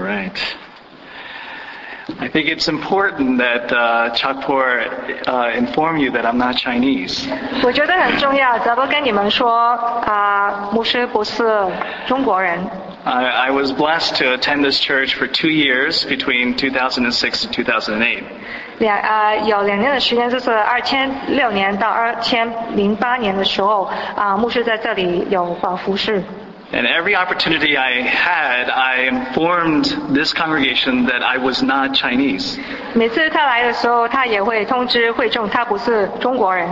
right. I think it's important that Chakpor inform you that I'm not Chinese. 我觉得很重要，泽波跟你们说，牧师不是中国人。 I was blessed to attend this church for 2 years between 2006 and 2008. 有2年的时间，就是2006年到2008年的时候，牧师在这里有服事。 And every opportunity I had, I informed this congregation that I was not Chinese. 每次他来的时候，他也会通知会众他不是中国人。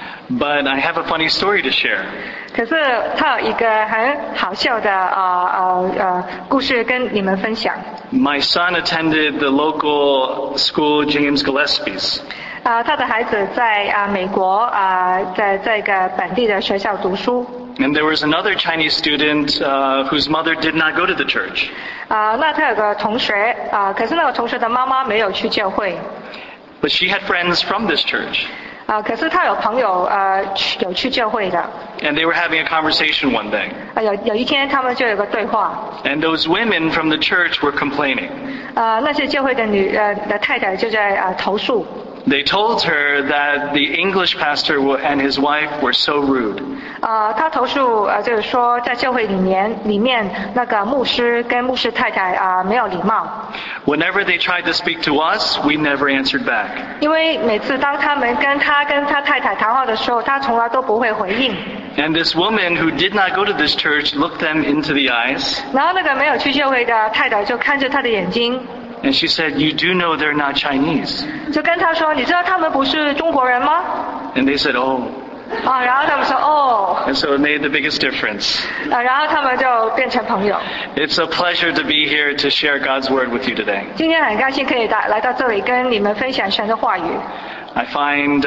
But I have a funny story to share. 可是他有一个很好笑的故事跟你们分享。 My son attended the local school, James Gillespie's. 他的孩子在美国在这个本地的学校读书。 And there was another Chinese student whose mother did not go to the church. 那他有个同学可是那个同学的妈妈没有去教会。 But she had friends from this church. 可是他有朋友有去教会的。 And they were having a conversation one day. 有一天他们就有个对话。 And those women from the church were complaining. 那些教会的的太太就在投诉。 They told her that the English pastor and his wife were so rude. 他投诉就是说在教会里面那个牧师跟牧师太太没有礼貌。 Whenever they tried to speak to us, we never answered back. 因为每次当他们跟他太太谈话的时候，他从来都不会回应。 And this woman who did not go to this church looked them into the eyes. 然后那个没有去教会的太太就看着他的眼睛。 And she said, "You do know they're not Chinese." 就跟他说，你知道他们不是中国人吗？ And they said, "Oh." 然后他们说哦。 And so it made the biggest difference. 然后他们就变成朋友。 It's a pleasure to be here to share God's word with you today. 今天很高兴可以来到这里跟你们分享神的话语。 I find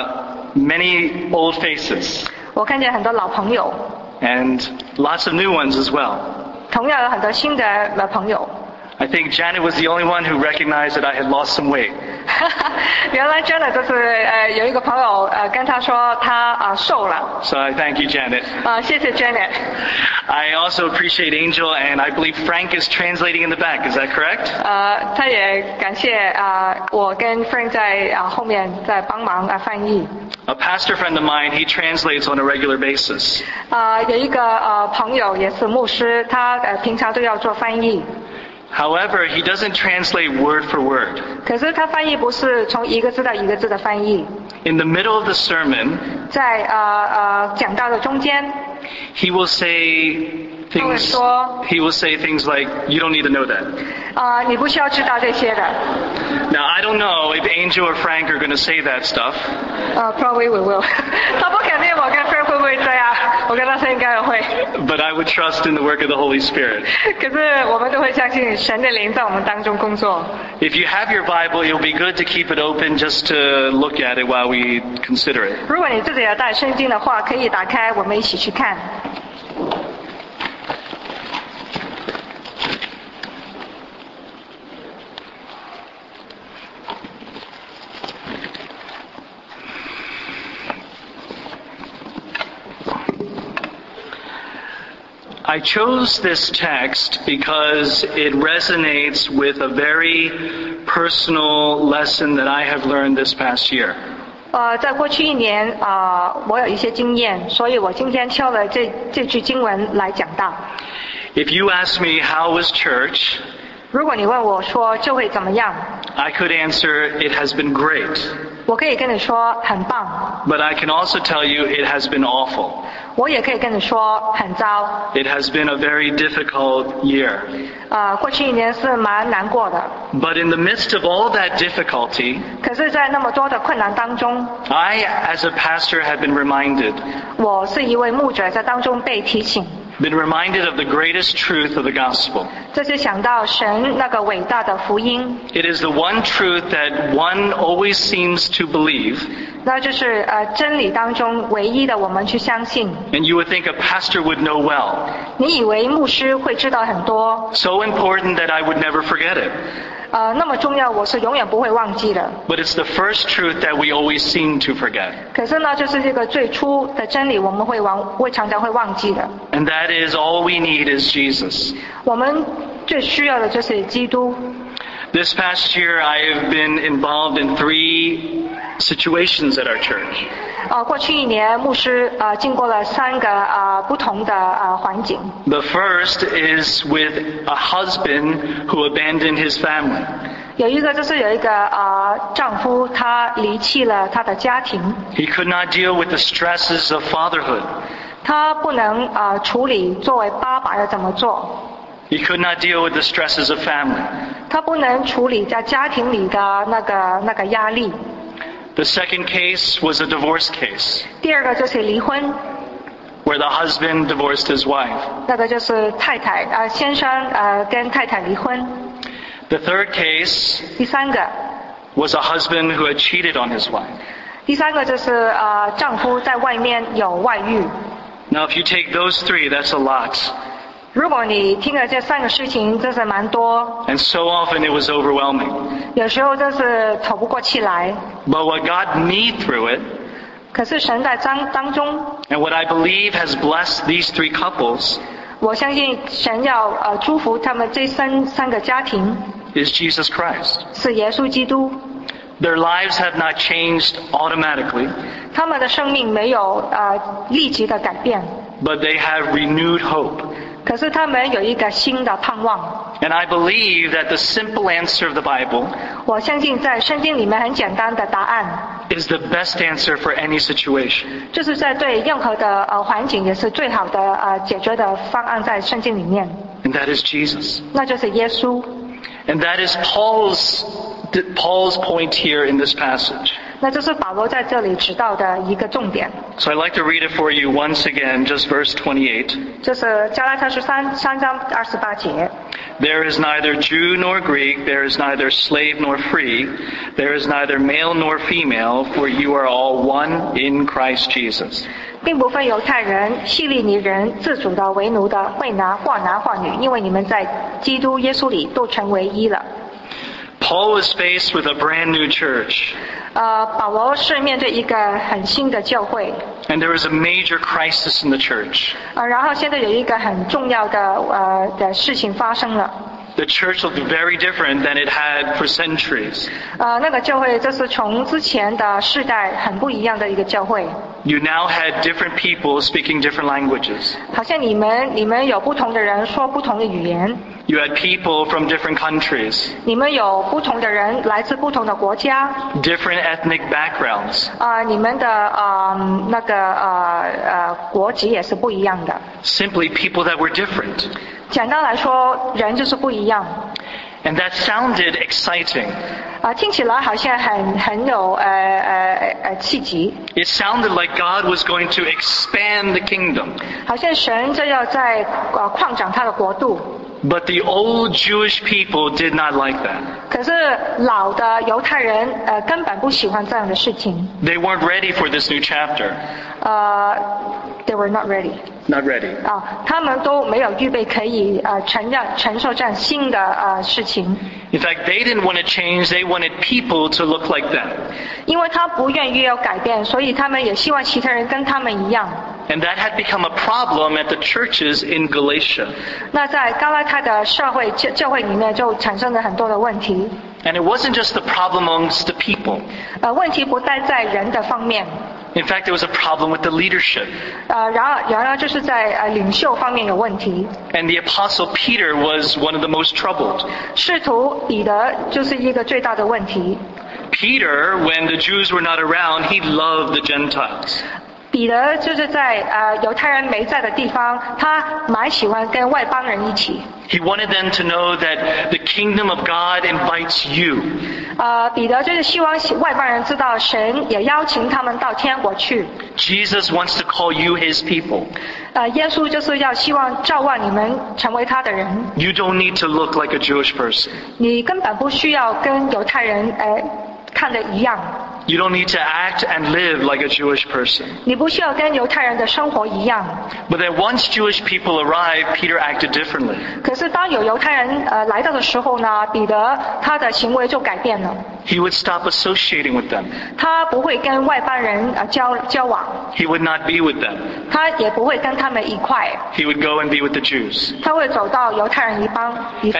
many old faces. 我看见很多老朋友。 And lots of new ones as well. 同样有很多新的朋友。 I think Janet was the only one who recognized that I had lost some weight. 原来 Janet 就是有一个朋友跟他说他瘦了。 So I thank you, Janet. 谢谢 Janet. I also appreciate Angel, and I believe Frank is translating in the back. Is that correct? 他也感谢我跟 Frank 在后面在帮忙翻译。 A pastor friend of mine, he translates on a regular basis. 有一个朋友也是牧师，他平常都要做翻译。 However, he doesn't translate word for word. 可是他翻译不是从一个字到一个字的翻译。 In the middle of the sermon, 在讲道的中间 he will say things like, "You don't need to know that." 你不需要知道这些的。 Now, I don't know if Angel or Frank are going to say that stuff. Probably we will. 他不肯定我跟 Frank 会不会这样，我跟他说应该会。 But I would trust in the work of the Holy Spirit. 可是我们都会相信神的灵在我们当中工作。 If you have your Bible, it'll be good to keep it open just to look at it while we consider it. 如果你自己要带圣经的话，可以打开，我们一起去看。 I chose this text because it resonates with a very personal lesson that I have learned this past year. 在过去1年我有一些经验，所以我今天挑了这句经文来讲道。 If you ask me how was church, 如果你问我说就会怎么样， I could answer it has been great. 我可以跟你说很棒。 But I can also tell you it has been awful. 我也可以跟你说很糟。 It has been a very difficult year. 过去1年是蛮难过的。 But in the midst of all that difficulty, 可是在那么多的困难当中， I as a pastor have been reminded. 我是一位牧者，在当中被提醒。 Been reminded of the greatest truth of the gospel. 这是想到神那个伟大的福音。 It is the one truth that one always seems to believe. 那就是真理当中唯一的我们去相信。 And you would think a pastor would know well. 你以为牧师会知道很多。 So important that I would never forget it. 那么重要，我是永远不会忘记的。 But it's the first truth that we always seem to forget. 可是呢，就是这个最初的真理，我们会常常会忘记的。 And that is all we need is Jesus. 我们最需要的就是基督。 This past year, I have been involved in 3 situations at our church. 过去1年，牧师经过了3个不同的环境。 The first is with a husband who abandoned his family. 有一个丈夫，他离弃了他的家庭。 He could not deal with the stresses of fatherhood. 他不能处理作为爸爸要怎么做。 He could not deal with the stresses of family. 他不能处理在家庭里的那个压力。 The second case was a divorce case. 第二个就是离婚。 Where the husband divorced his wife. 那个就是先生跟太太离婚。 The third case 第3个 was a husband who had cheated on his wife. 第3个就是丈夫在外面有外遇。 Now if you take those 3, that's a lot. 如果你听了这3个事情，真是蛮多。 And so often it was overwhelming. 有时候真是透不过气来。 But what got me through it, 可是神在当中 and what I believe has blessed these 3 couples, 我相信神要祝福他们这三个家庭 is Jesus Christ. 是耶稣基督。 Their lives have not changed automatically, 他们的生命没有立即的改变， but they have renewed hope. 可是他们有一个新的盼望。 And I believe that the simple answer of the Bible 我相信在圣经里面很简单的答案 is the best answer for any situation. 就是在对任何的环境也是最好的解决的方案，在圣经里面 And that is Jesus. 那就是耶稣。 And that is Paul's point here in this passage. 那这是保罗在这里指到的一个重点。 So I'd like to read it for you once again, just verse 28. 这是加拉太书3章28节。 There is neither Jew nor Greek, there is neither slave nor free, there is neither male nor female, for you are all one in Christ Jesus. 并不分犹太人、希利尼人、自主的、为奴的、会拿或男或女，因为你们在基督耶稣里都成为一了。 Paul was faced with a brand new church. 保罗是面对一个很新的教会。 And there was a major crisis in the church. 然后现在有一个很重要的事情发生了。 The church looked very different than it had for centuries. 那个教会就是从之前的世代很不一样的一个教会。 You now had different people speaking different languages. 好像你们有不同的人说不同的语言。 You had people from different countries. 你们有不同的人来自不同的国家。 Different ethnic backgrounds. 你们的国籍也是不一样的。 Simply people that were different. 简单来说，人就是不一样。 And that sounded exciting. 听起来好像很有气急。 It sounded like God was going to expand the kingdom. 好像神就要在扩展他的国度。 But the old Jewish people did not like that. 可是老的犹太人根本不喜欢这样的事情。 They weren't ready for this new chapter. They were not ready. Not ready. 他们都没有预备可以承受这样新的事情。 In fact, they didn't want to change. They wanted people to look like them. 因为他不愿意要改变，所以他们也希望其他人跟他们一样。 And that had become a problem at the churches in Galatia. 那在加拉太的教会里面就产生了很多的问题。 And it wasn't just the problem amongst the people. 问题不单在人的方面。 In fact, there was a problem with the leadership. 然而就是在领袖方面有问题。 And the apostle Peter was one of the most troubled. 使徒彼得就是一个最大的问题。 Peter, when the Jews were not around, he loved the Gentiles. 彼得就是在犹太人没在的地方，他蛮喜欢跟外邦人一起。 He wanted them to know that the kingdom of God invites you. 彼得就是希望外邦人知道，神也邀请他们到天国去。 Jesus wants to call you his people. 耶稣就是要希望召唤你们成为他的人。 You don't need to look like a Jewish person. 你根本不需要跟犹太人看的一样。 You don't need to act and live like a Jewish person. 你不需要跟犹太人的生活一样。 But then once Jewish people arrived, Peter acted differently. 可是当有犹太人来到的时候呢，彼得他的行为就改变了。 He would stop associating with them. 他不会跟外邦人交往， He would not be with them. 他也不会跟他们一块， He would go and be with the Jews. 他会走到犹太人一方。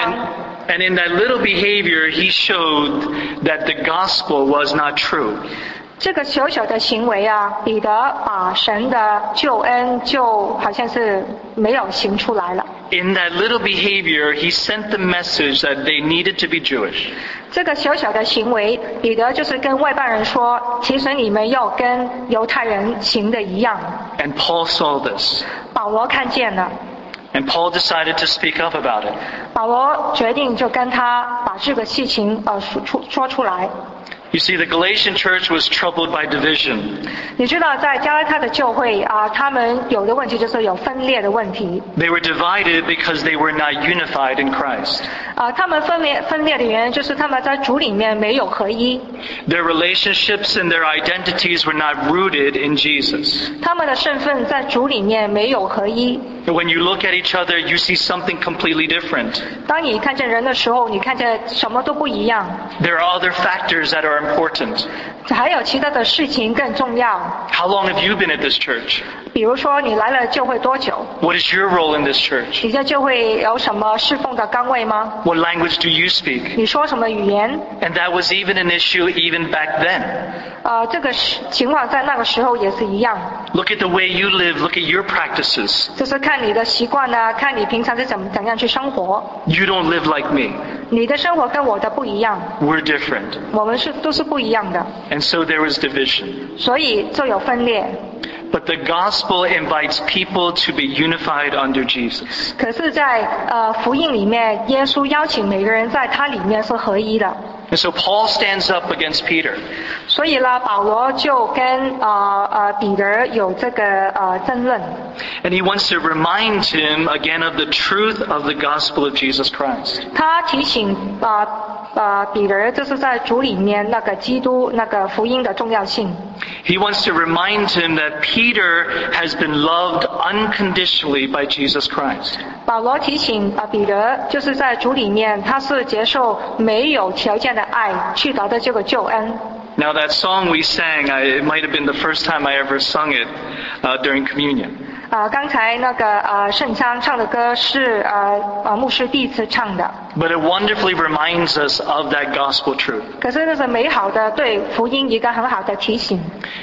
And in that little behavior, he showed that the gospel was not true. 这个小小的行为啊，彼得把神的救恩就好像是没有行出来了。 In that little behavior, he sent the message that they needed to be Jewish. 这个小小的行为，彼得就是跟外邦人说，其实你们要跟犹太人行的一样。 And Paul saw this. 保罗看见了， And Paul decided to speak up about it. 保罗决定就跟他把这个事情说出来。 You see, the Galatian church was troubled by division. 你知道，在加拉太的教会啊，他们有的问题就是有分裂的问题。 They were divided because they were not unified in Christ. 他们分裂的原因就是他们在主里面没有合一。 Their relationships and their identities were not rooted in Jesus. 他们的身份在主里面没有合一。 When you look at each other, you see something completely different. 当你看见人的时候，你看见什么都不一样。 There are other factors that are important. 还有其他的事情更重要。 How long have you been at this church? 比如说，你来了教会多久？ What is your role in this church? 你在教会有什么侍奉的岗位吗？ What language do you speak? 你说什么语言？ And that was even an issue even back then. 这个情况在那个时候也是一样。 Look at the way you live. Look at your practices. 就是看你的习惯啊，看你平常是怎样去生活。 You don't live like me. 你的生活跟我的不一样， We're different. 我们都是不一样的， And so there was division. 所以就有分裂。 But the gospel invites people to be unified under Jesus. 可是在福音里面，耶稣邀请每个人在他里面是合一的。 And so Paul stands up against Peter. 所以呢，保罗就跟彼得有这个争论。 And he wants to remind him again of the truth of the gospel of Jesus Christ. 他提醒彼得，就是在主里面那个基督那个福音的重要性。 He wants to remind him that Peter has been loved unconditionally by Jesus Christ. 保罗提醒彼得，就是在主里面，他是接受没有条件的爱去得的这个救恩。 Now that song we sang, it might have been the first time I ever sung it during communion. 刚才那个圣昌唱的歌是牧师第一次唱的。 But it wonderfully reminds us of that gospel truth. 可是那是美好的对福音一个很好的提醒。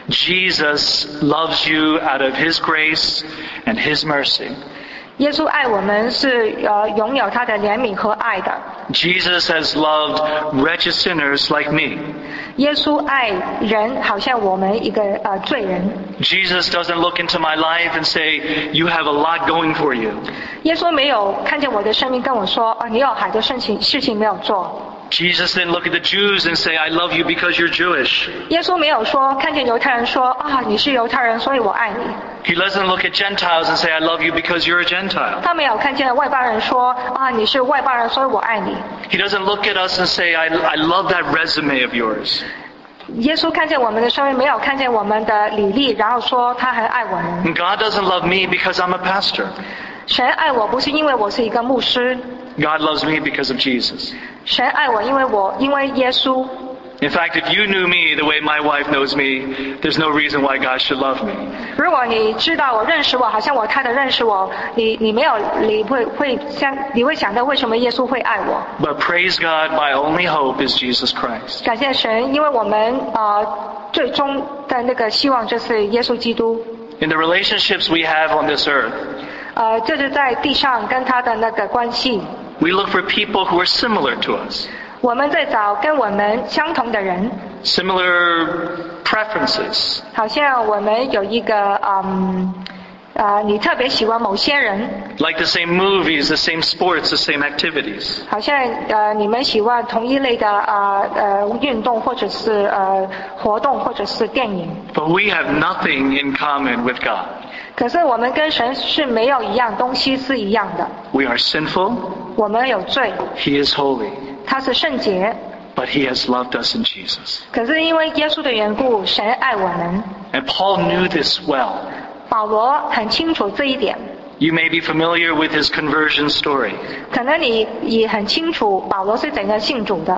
Jesus loves you out of His grace and His mercy. 耶稣爱我们是拥有他的怜悯和爱的。 Jesus has loved wretched sinners like me. 耶稣爱人，好像我们一个罪人。 Jesus doesn't look into my life and say, "You have a lot going for you." 耶稣没有看见我的生命跟我说，你有好多事情没有做。 Jesus didn't look at the Jews and say, "I love you because you're Jewish." 耶稣没有说看见犹太人说你是犹太人，所以我爱你。 He doesn't look at Gentiles and say, "I love you because you're a Gentile." 他没有看见外邦人说你是外邦人，所以我爱你。 He doesn't look at us and say, I love that resume of yours." 耶稣看见我们的生命，没有看见我们的履历，然后说他很爱我们。 And God doesn't love me because I'm a pastor. 神爱我不是因为我是一个牧师， God loves me because of Jesus. 神爱我因为耶稣。 In fact, if you knew me the way my wife knows me, there's no reason why God should love me. 如果你知道我认识我，好像我太太认识我，你会想到为什么耶稣会爱我？ But praise God, my only hope is Jesus Christ. 感谢神，因为我们最终的那个希望就是耶稣基督。 In the relationships we have on this earth, 这是在地上跟他的那个关系。 we look for people who are similar to us, 我们在找跟我们相同的人， similar preferences. 好像我们有一个你特别喜欢某些人， Like the same movies, the same sports, the same activities. 好像你们喜欢同一类的运动或者是活动或者是电影。 But we have nothing in common with God. 可是我们跟神是没有一样东西是一样的。 We are sinful. 我们有罪， He is holy. 他是圣洁。 But He has loved us in Jesus. 可是因为耶稣的缘故，神爱我们。 And Paul knew this well. 保罗很清楚这一点。 You may be familiar with his conversion story. 可能你也很清楚保罗是怎样信主的。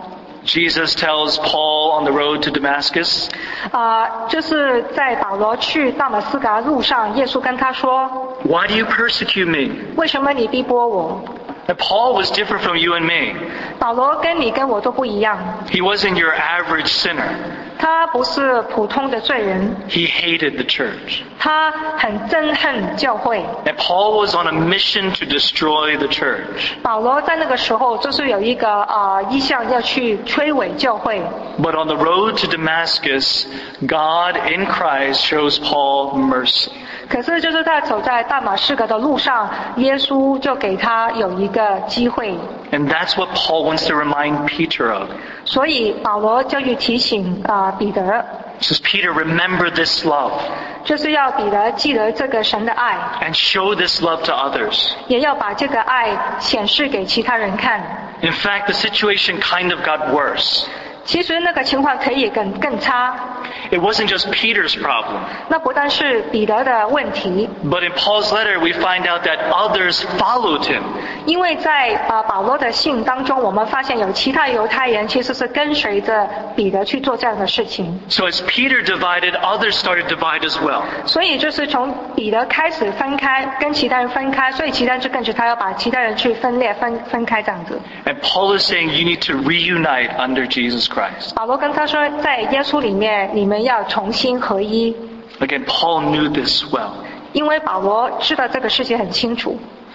Jesus tells Paul on the road to Damascus, 就是在保罗去大马士革路上，耶稣跟他说， "Why do you persecute me?" 为什么你逼迫我？ And Paul was different from you and me. 保罗跟你跟我都不一样， He wasn't your average sinner. 他不是普通的罪人， He hated the church. 他很憎恨教会。 And Paul was on a mission to destroy the church. 保罗在那个时候就是有一个意向要去摧毁教会。 But on the road to Damascus, God in Christ shows Paul mercy. 可是就是在走在大马士革的路上，耶稣就给他有一个机会， And that's what Paul wants to remind Peter of. 所以保罗就去提醒彼得， He says, Peter, remember this love 就是要彼得记得这个神的爱， and show this love to others. 也要把这个爱显示给其他人看。 In fact, the situation kind of got worse. 其实那个情况可以更差， It wasn't just Peter's problem. 那不但是彼得的问题， But in Paul's letter, we find out that others followed him. 因为在保罗的信当中，我们发现有其他犹太人其实是跟随着彼得去做这样的事情。 So as Peter divided, others started to divide as well. 所以就是从彼得开始分开，跟其他人分开，所以其他人就跟着他要把其他人去分裂分开这样子。 And Paul is saying you need to reunite under Jesus Christ. 保罗跟他说，在耶稣里面，你们要重新合一。 Again, Paul knew this well. 因为保罗知道这个事情很清楚。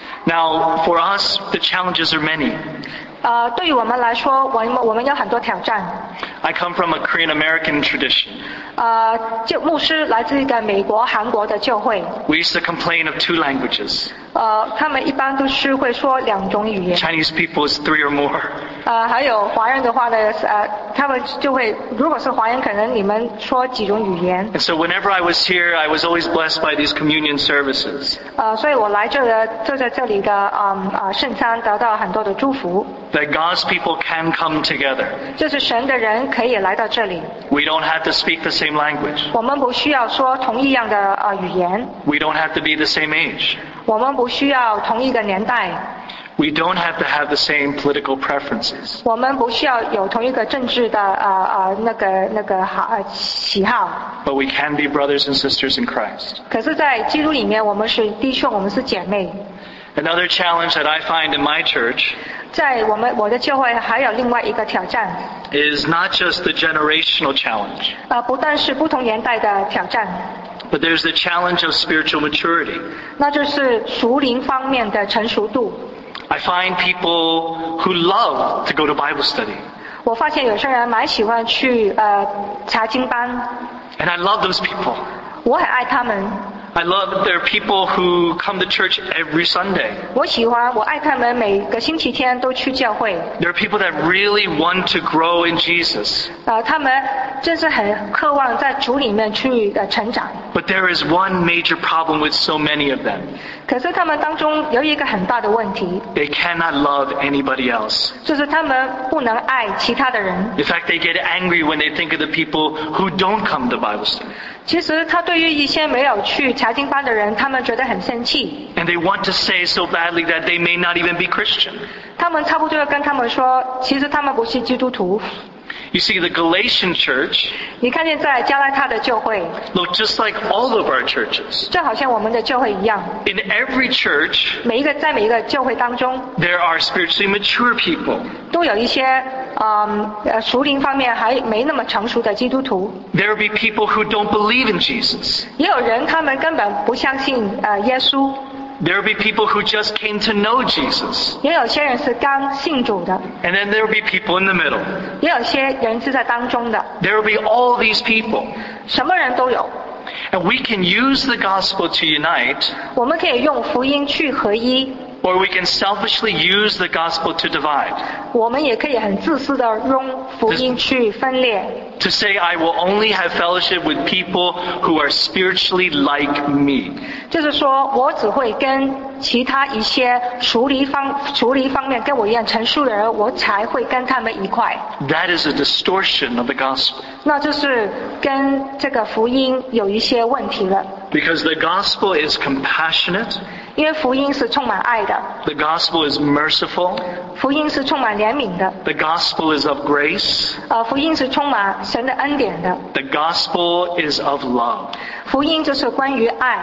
Now, for us, the challenges are many. 对于我们来说，我们有很多挑战。 I come from a Korean American tradition. 就牧师来自一个美国、韩国的教会。 We used to complain of 2 languages. 他们一般都是会说2种语言。 Chinese people is 3 or more. 还有华人的话呢，他们就会，如果是华人，可能你们说几种语言。 And so whenever I was here, I was always blessed by these communion services. 所以我来就在这里的圣餐得到很多的祝福。 That God's people can come together. 就是神的人可以来到这里。 We don't have to speak the same language. 我们不需要说同一样的语言。 We don't have to be the same age. 我们不需要同一个年代。 We don't have to have the same political preferences. 我们不需要有同一个政治的喜好。 But we can be brothers and sisters in Christ. 可是，在基督里面，我们是弟兄，我们是姐妹。 Another challenge that I find in my church 在我的教会还有另外一个挑战， is not just the generational challenge, 不但是不同年代的挑战， but there's the challenge of spiritual maturity. 那就是属灵方面的成熟度。 I find people who love to go to Bible study. 我发现有些人蛮喜欢去查经班， And I love those people. 我很爱他们。 I love there are people who come to church every Sunday. 我爱他们每个星期天都去教会。 There are people that really want to grow in Jesus. 他们真是很渴望在主里面去成长。 But there is one major problem with so many of them. 可是他们当中有一个很大的问题， They cannot love anybody else. 就是他们不能爱其他的人。 In fact, they get angry when they think of the people who don't come to Bible study. 其实他对于一些没有去查经班的人，他们觉得很生气。 And they want to say so badly that they may not even be Christian. 他们差不多要跟他们说，其实他们不是基督徒。 You see, the Galatian church 你看见在加拉太的教会， looked just like all of our churches. 就好像我们的教会一样， In every church, 在每一个教会当中， there are spiritually mature people. 都有一些属灵方面还没那么成熟的基督徒。 There will be people who don't believe in Jesus. 也有人他们根本不相信耶稣。 There will be people who just came to know Jesus. 也有些人是刚信主的， And then there will be people in the middle. 也有些人是在当中的， There will be all these people. 什么人都有。 And we can use the gospel to unite, 我们可以用福音去合一， or we can selfishly use the gospel to divide. 我们也可以很自私的用福音去分裂。 To say, I will only have fellowship with people who are spiritually like me. 就是说我只会跟其他一些属灵方面跟我一样成熟的人，我才会跟他们一块。 That is a distortion of the gospel. 那就是跟这个福音有一些问题了。 Because the gospel is compassionate, 因为福音是充满爱的， The gospel is merciful. 福音是充满怜悯的， The gospel is of grace. 福音是充满神的恩典的， The gospel is of love. 福音就是关于爱。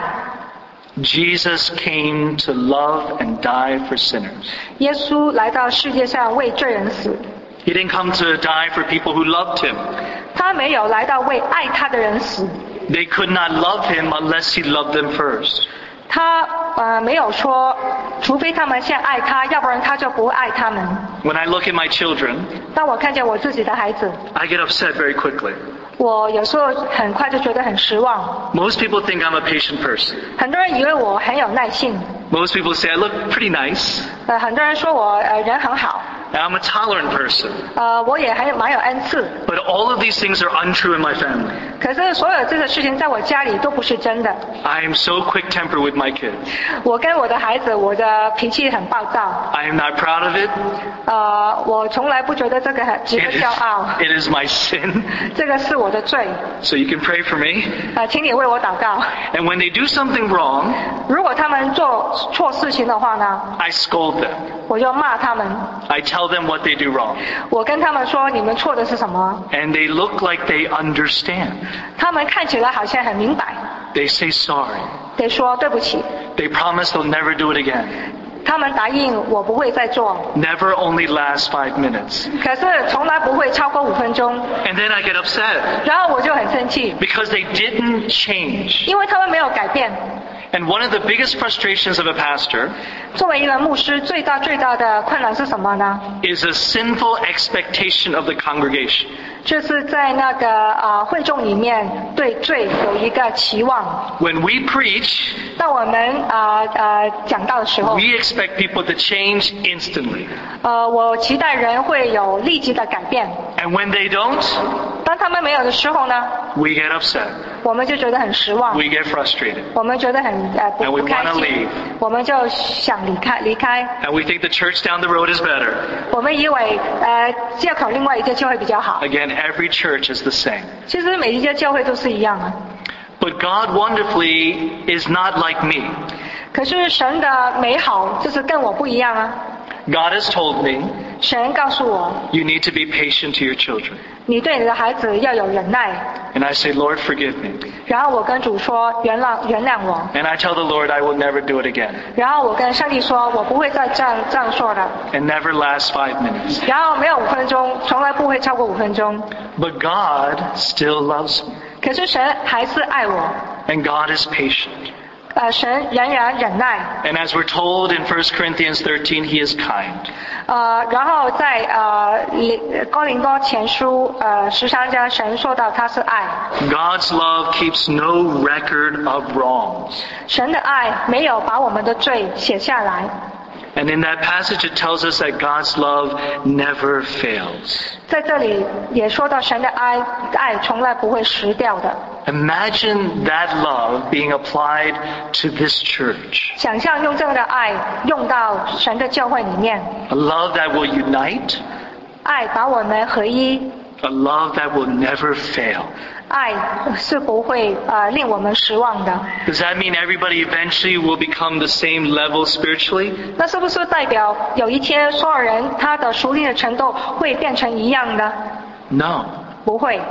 Jesus came to love and die for sinners. 耶稣来到世界上为罪人死， He didn't come to die for people who loved him. 他没有来到为爱他的人死， They could not love him unless he loved them first. 他没有说，除非他们先爱他，要不然他就不会爱他们。 When I look at my children, 当我看见我自己的孩子， I get upset very quickly. 我有时候很快就觉得很失望。 Most people think I'm a patient person. 很多人以为我很有耐性， Most people say I look pretty nice. 很多人说我人很好， And I'm a tolerant person. 我也蛮有恩赐。 But all of these things are untrue in my family. 可是所有这个事情在我家里都不是真的。 I am so quick-tempered with my kids. 我跟我的孩子，我的脾气很暴躁。 I am not proud of it. 我从来不觉得这个很值得骄傲。 It is my sin. 这个是我的罪。 So you can pray for me. 请你为我祷告。 And when they do something wrong, 如果他们做错事情的话呢， I scold them. 我就骂他们。 I tell them what they do wrong. 我跟他们说你们错的是什么？ And they look like they understand. 他们看起来好像很明白。 They say sorry. 得说对不起。 They promise they'll never do it again. 他们答应我不会再做。 Never only lasts 5 minutes. 可是从来不会超过5分钟。 And then I get upset 然后我就很生气， because they didn't change. 因为他们没有改变。 And one of the biggest frustrations of a pastor 作为一个牧师，最大的困难是什么呢？ is a sinful expectation of the congregation. 就是在那个会众里面对罪有一个期望。 When we preach, 当我们讲道的时候， we expect people to change instantly. 我期待人会有立即的改变。 And when they don't, 当他们没有的时候呢， we get upset. 我们就觉得很失望， We get frustrated. 我们觉得很 And we 不开 wanna 心 leave.， 我们就想离开。 And we think the church down the road is better. 我们以为借口另外一间教会比较好。 Again, every church is the same. 其实每一间教会都是一样啊。 But God wonderfully is not like me. 可是神的美好就是跟我不一样啊。 God has told me 神告诉我， you need to be patient to your children. 你对你的孩子要有忍耐。 And I say, Lord, forgive me. 然后我跟主说原谅我。 And I tell the Lord I will never do it again. 然后我跟上帝说，我不会再这样说的。 And never last 5 minutes. 然后没有5分钟，从来不会超过5分钟。 But God still loves me. 可是神还是爱我。 And God is patient. 神仍然忍耐。 And as we're told in 1 Corinthians 13, He is kind. 然后在哥林多前书13章，神说到他是爱。 God's love keeps no record of wrongs. 神的爱没有把我们的罪写下来。 And in that passage it tells us that God's love never fails. 在这里也说到神的爱从来不会失掉的。 Imagine that love being applied to this church. 想象用这样的爱用到神的教会里面， A love that will unite. 爱把我们合一， A love that will never fail. 爱是不会令我们失望的。 Does that mean everybody eventually will become the same level spiritually? 那是不是代表有一天所有人他的属灵的程度会变成一样的？ No. 不会。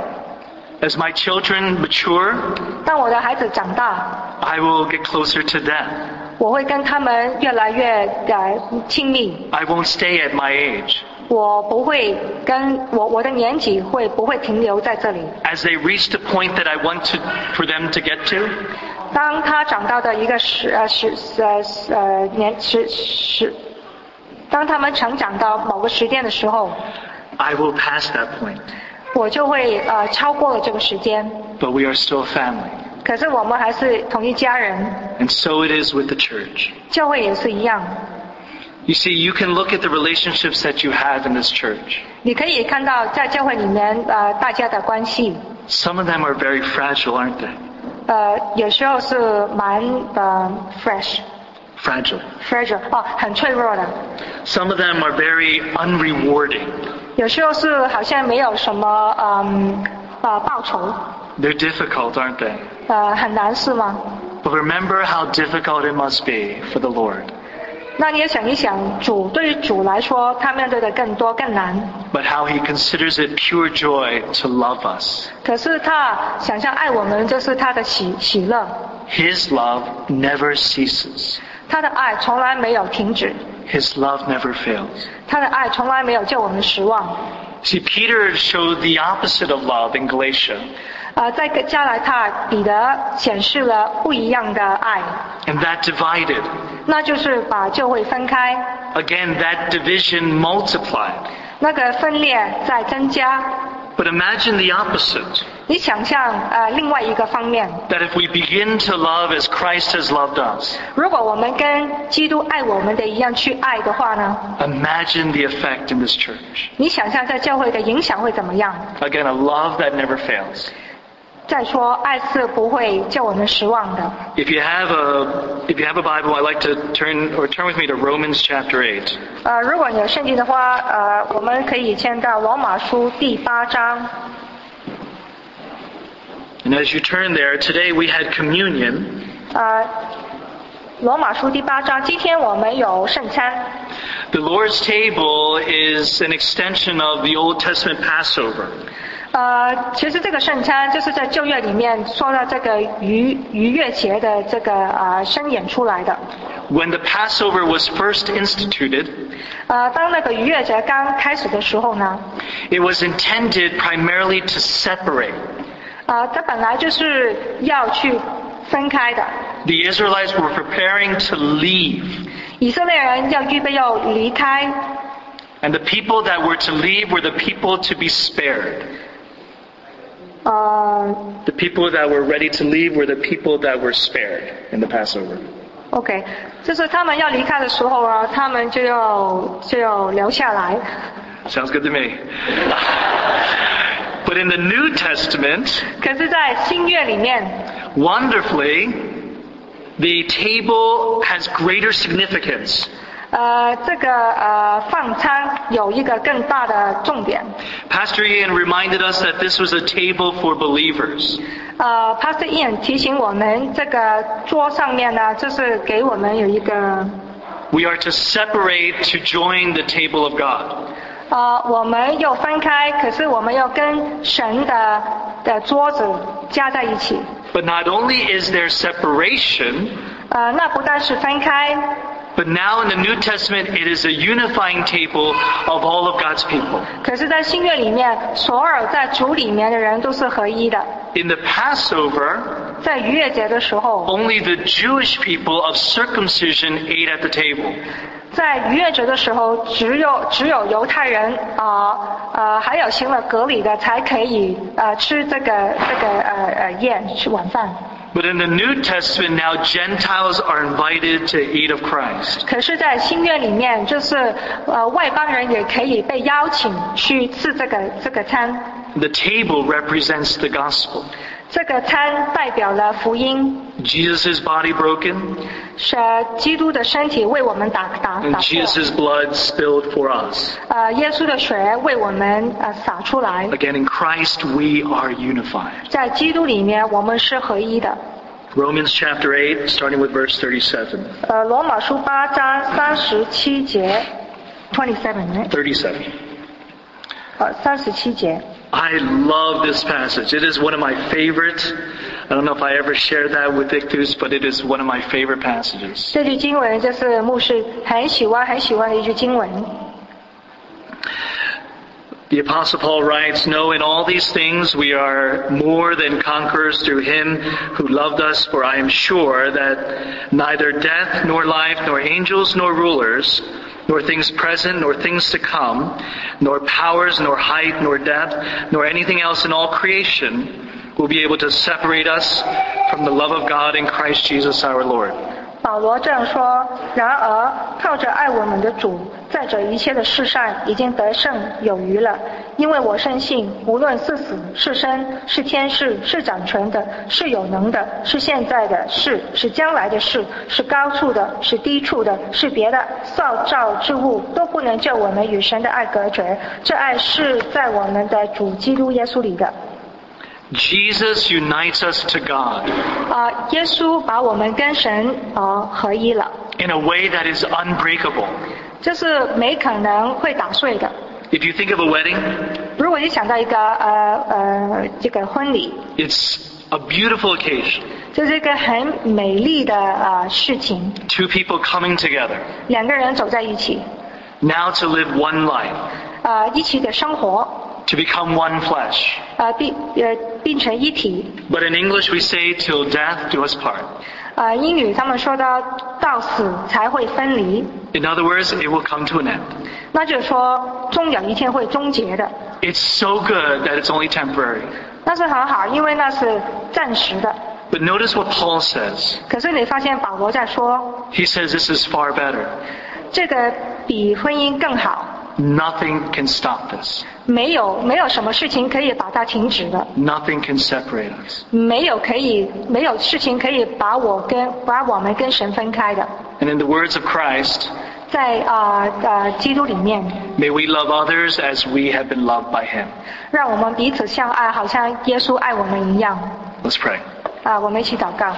As my children mature, 当我的孩子长大， I will get closer to them. 我会跟他们越来越亲密。 I won't stay at my age. 我不会跟我的年纪不会停留在这里。 As they reach the point that I want for them to get to, 当他长到的一个当他们成长到某个时间的时候， I will pass that point. 我就会超过了这个时间。 But we are still a family. 可是我们还是同一家人。 And so it is with the church. 教会也是一样。 You see, you can look at the relationships that you have in this church. 你可以看到在教会里面大家的关系。 Some of them are very fragile, aren't they? 有时候是蛮fragile， 很脆弱的。 Some of them are very unrewarding. 有时候是好像没有什么报酬。 They're difficult, aren't they? 很难是吗？ But remember how difficult it must be for the Lord. 那你也想一想，对于主来说，他面对的更多更难。 But how he considers it pure joy to love us. 可是他想象爱我们，这是他的喜乐。 His love never ceases. 他的爱从来没有停止。 His love never fails. 他的爱从来没有叫我们失望。 See, Peter showed the opposite of love in Galatia. 在加拉太，彼得显示了不一样的爱。 And that divided. 那就是把教会分开。 Again, that division multiplied. 那个分裂在增加。 But imagine the opposite. 你想象另外一个方面。 That if we begin to love as Christ has loved us. 如果我们跟基督爱我们的一样去爱的话呢？ Imagine the effect in this church. 你想象在教会的影响会怎么样？ Again, a love that never fails. 再说，爱是不会叫我们失望的。 If you have a Bible, I'd like to turn with me to Romans chapter 8. 如果你有圣经的话，我们可以签到罗马书第8章。 And as you turn there, today we had communion. 罗马书第8章，今天我们有圣餐。 The Lord's table is an extension of the Old Testament Passover. 其实这个圣餐就是在旧约里面说到这个逾越节的这个伸演出来的。 When the Passover was first instituted, 当那个逾越节刚开始的时候呢 it was intended primarily to separate. 它本来就是要去分开的。 The Israelites were preparing to leave. 以色列人要预备要离开。 And the people that were to leave were the people to be spared. The people that were ready to leave were the people that were spared in the Passover. OK， 就是他们要离开的时候啊，他们就要留下来。 Sounds good to me. But in the New Testament, 可是在新约里面 wonderfully, the table has greater significance. 这个放餐有一个更大的重点。 Pastor Ian reminded us that this was a table for believers. Pastor Ian 提醒我们，这个桌上面呢，就是给我们有一个。 We are to separate to join the table of God. 我们要分开，可是我们要跟神的桌子加在一起。 But not only is there separation, 那不但是分开。 But now in the New Testament, it is a unifying table of all of God's people. 可是在新约里面，所有在主里面的人都是合一的。 In the Passover, 在逾越节的时候 only the Jewish people of circumcision ate at the table. 在逾越节的时候，只有犹太人还有行了割礼的才可以吃这个宴，吃晚饭。 But in the New Testament now, Gentiles are invited to eat of Christ. 可是，在新约里面，就是外邦人也可以被邀请去吃这个餐。 The table represents the gospel. 这个餐代表了福音。 Jesus' body broken. 是基督的身体为我们打破。 And Jesus' blood spilled for us. 耶稣的血为我们洒出来。 Again, in Christ we are unified. 在基督里面，我们是合一的。 Romans chapter 8, starting with verse 37. 罗马书8章37节 27 37. 37节。 I love this passage. It is one of my favorites. I don't know if I ever shared that with Victus, but it is one of my favorite passages. 这句经文就是牧师很喜欢的一句经文。 The Apostle Paul writes, "No, in all these things we are more than conquerors through him who loved us, for I am sure that neither death, nor life, nor angels, nor rulers, nor things present, nor things to come, nor powers, nor height, nor depth, nor anything else in all creation will be able to separate us from the love of God in Christ Jesus our Lord." 保罗这样说，然而靠着爱我们的主，在这一切的事上已经得胜有余了。因为我深信，无论是死是生，是天使，是掌权的，是有能的，是现在的事，是将来的事，是高处的，是低处的，是别的造造之物，都不能救我们与神的爱隔绝。这爱是在我们的主基督耶稣里的。 Jesus unites us to God 耶稣把我们跟神合一了， in a way that is unbreakable. 这是没可能会打碎的。 If you think of a wedding, 如果你想到一个这个婚礼， it's a beautiful occasion. 这是一个很美丽的事情， Two people coming together 两个人走在一起， now to live one life, 一起的生活， to become one flesh. 并成一体。 But in English we say, till death do us part. 英语他们说到死才会分离， In other words, it will come to an end. 那就是说终有一天会终结的。 It's so good that it's only temporary. 那是很好，因为那是暂时的。 But notice what Paul says. 可是你发现保罗在说， He says this is far better. 这个比婚姻更好， Nothing can stop this. 没有什么事情可以把它停止的， Nothing can separate us. 没有事情可以把我们跟神分开的。 And in the words of Christ, 在基督里面， may we love others as we have been loved by him. 让我们彼此相爱，好像耶稣爱我们一样。 Let's pray. 我们一起祷告。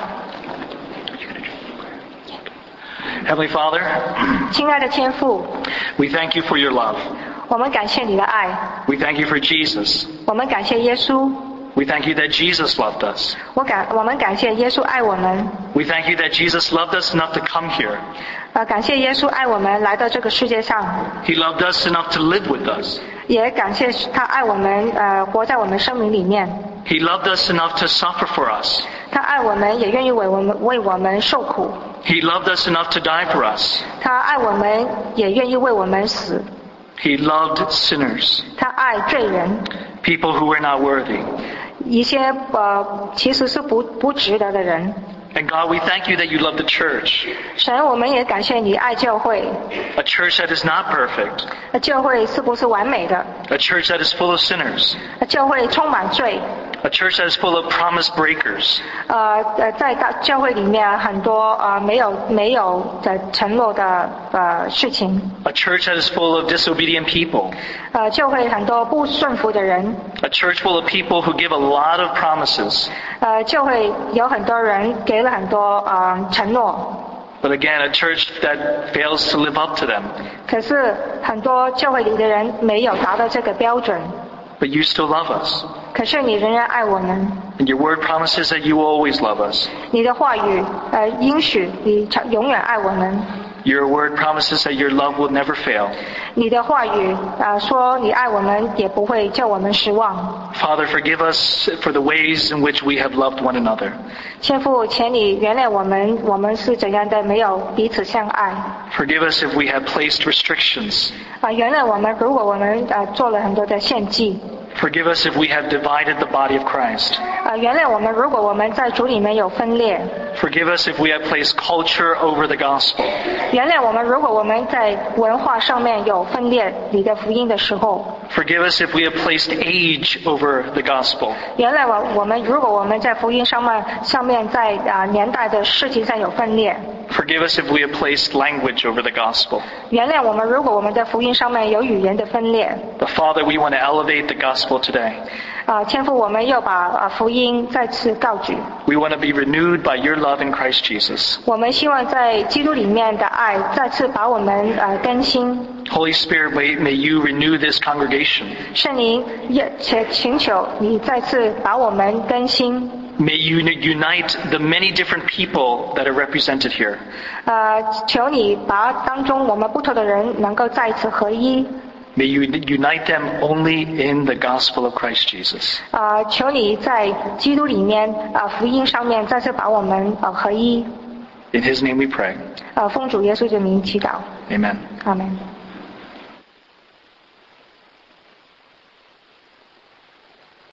Heavenly Father, 亲爱的天父， we thank you for your love. 我们感谢你的爱， We thank you for Jesus. 我们感谢耶稣， We thank you that Jesus loved us. 我们感谢耶稣爱我们， We thank you that Jesus loved us enough to come here. 感谢耶稣爱我们来到这个世界上， He loved us enough to live with us. 也感谢他爱我们，活在我们生命里面。 He loved us enough to suffer for us. 他爱我们，也愿意为我们受苦。 He loved us enough to die for us. 他爱我们，也愿意为我们死。 He loved sinners, 他爱罪人， people who were not worthy. 一些其实是不值得的人。 And God, we thank you that you love the church, 神，我们也感谢你爱教会。 a church that is not perfect, 教会是不是完美的？ a church that is full of sinners, 教会充满罪。 a church that is full of promise breakers, 在教会里面很多没有的承诺的事情。 a church that is full of disobedient people, 教会很多不顺服的人。 a church full of people who give a lot of promises, 教会有很多人给了很多承诺， but again, a church that fails to live up to them. 可是很多教会里的人没有达到这个标准。 But you still love us. 可是你仍然爱我们。 And your word promises that you will always love us. 你的话语应许你永远爱我们。 Your word promises that your love will never fail. 你的话语说你爱我们，也不会叫我们失望。 Father, forgive us for the ways in which we have loved one another. 天父，请你原谅我们，我们是怎样的没有彼此相爱。 Forgive us if we have placed restrictions. 原谅我们，如果我们做了很多的献祭。 Forgive us if we have divided the body of Christ. 原谅我们，如果我们在主里面有分裂。 Forgive us if we have placed culture over the gospel. 原谅我们，如果我们在文化上面有分裂你的福音的时候。 Forgive us if we have placed age over the gospel. 原谅我们，如果我们在福音上面在年代的事情上有分裂。 Forgive us if we have placed language over the gospel. 原谅我们，如果我们在福音上面有语言的分裂。 But Father, we want to elevate the gospel today. 天父，我们又把福音再次高举。 We want to be renewed by your love in Christ Jesus. 我们希望在基督里面的爱再次把我们更新。 Holy Spirit, may you renew this congregation. 圣灵，请求你再次把我们更新。 May you unite the many different people that are represented here. 求你把当中我们不同的人能够再一次合一。 May you unite them only in the gospel of Christ Jesus. 求你在基督里面福音上面再次把我们合一。 In his name we pray. 奉主耶稣的名祈祷。 Amen. 阿们。